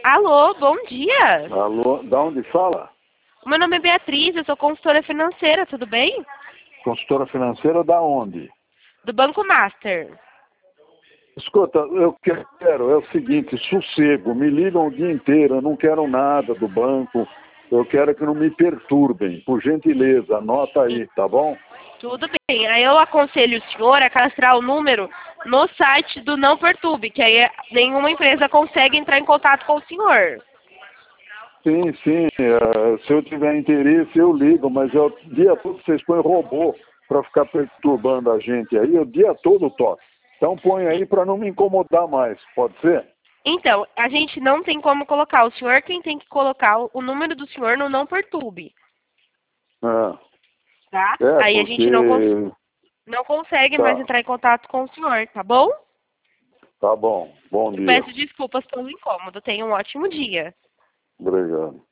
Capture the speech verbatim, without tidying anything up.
Alô, bom dia. Alô, da onde fala? O meu nome é Beatriz, eu sou consultora financeira, tudo bem? Consultora financeira da onde? Do Banco Master. Escuta, eu quero, é o seguinte, sossego, me ligam o dia inteiro, eu não quero nada do banco, eu quero que não me perturbem, por gentileza, anota aí, tá bom? Tudo bem, aí eu aconselho o senhor a cadastrar o número no site do Não Perturbe, que aí nenhuma empresa consegue entrar em contato com o senhor. Sim, sim, é, se eu tiver interesse eu ligo, mas eu, o dia todo vocês põem robô para ficar perturbando a gente aí, o dia todo toque. Então põe aí para não me incomodar mais, pode ser? Então, a gente não tem como colocar, o senhor quem tem que colocar o número do senhor no Não Perturbe, É, tá? é Aí a gente não, cons porque... não consegue mais Tá, entrar em contato com o senhor, tá bom? tá bom, bom Eu dia, peço desculpas pelo incômodo, tenha um ótimo dia. obrigado.